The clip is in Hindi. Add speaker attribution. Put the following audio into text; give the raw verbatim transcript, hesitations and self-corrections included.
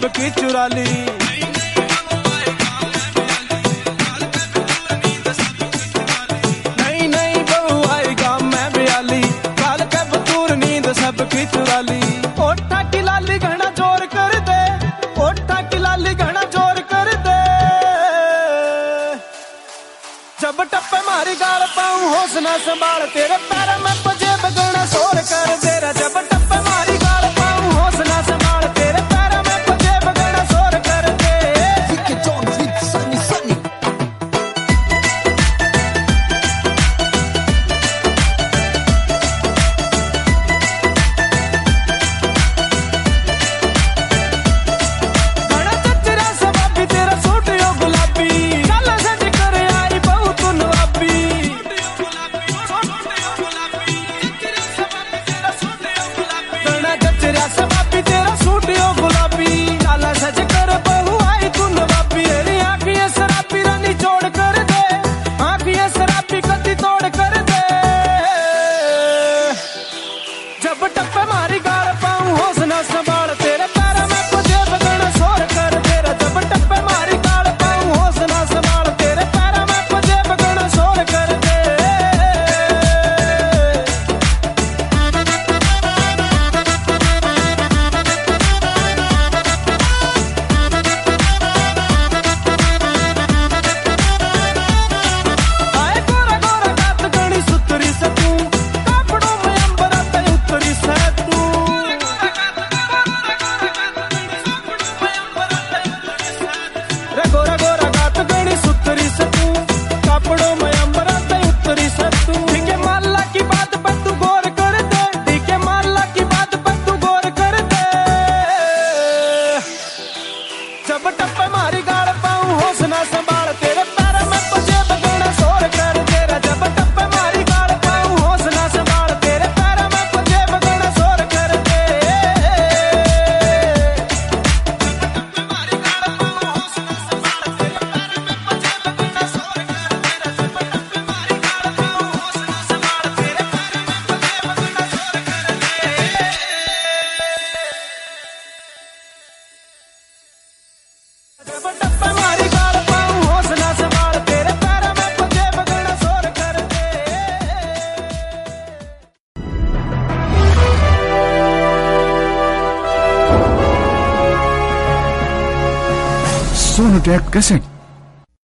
Speaker 1: सबकी चुरा ली। नहीं नहीं बहू आएगा मैं बयाली, काल के बतूर नींद सबकी चुरा ली। ओठा की लाली घना जोर कर दे, ओठा की लाली घना जोर कर दे। जब टप्पे मारी गाल पाऊं होश ना संभाल, तेरे पैर में पजेब गणा शोर कर दे। जब टप्पे मारी गाल पाऊं होश ना संभाल, तेरे पैर में पजेब गणा शोर कर दे। घना चचरा सबाबी तेरा सूट यो गुलाबी, काला सज कर आई बहू तू नवाबी। घना चचरा सबाबी तेरा सूट यो गुलाबी, काला सज कर बहू आई तू नवाबी। तेरी आँखियाँ शराबी रानी जोड़ कर दे, आँखियाँ शराबी कति तोड़ कर दे। जब टप्पे मारी गाल पाऊं होश ना संभाल, तेरे पैर में पजेब गणा शोर कर दे। जब टप्पे मारी गाल पाऊं होश ना संभाल, तेरे पैर में पजेब गणा शोर कर दे। आए गोरा गोरा गात गणी सुतरी से तू, कापड़ों में अंबर आते उतरी से तू। रे गोरा गोरा गात गणी सुतरी से तू, कापड़ों में अंबर आते उतरी से तू। ठीक है माला की बात पर तू गौर कर दे, ठीक है माला की बात पर तू गौर कर दे। जब टप्पे मारी गाल पाऊं होश ना संभाल, तेरे पैर में पजेब गणा शोर कर दे। जब टप्पे मारी गाल पाऊं होश ना संभाल, तेरे पैर में पजेब गणा शोर कर दे। टप्पे मारी गाल पाऊं होश ना संभाल, तेरे पैर में पजेब गणा शोर कर दे। जब टप्पे मारी गाल पाऊं होश ना संभाल, तेरे पैर में पजेब गणा शोर कर दे। जब टप्पे मारी गाल पाऊं होश ना संभाल, तेरे पैर में पजेब गणा शोर कर दे।
Speaker 2: सोनोटेक कैसेट।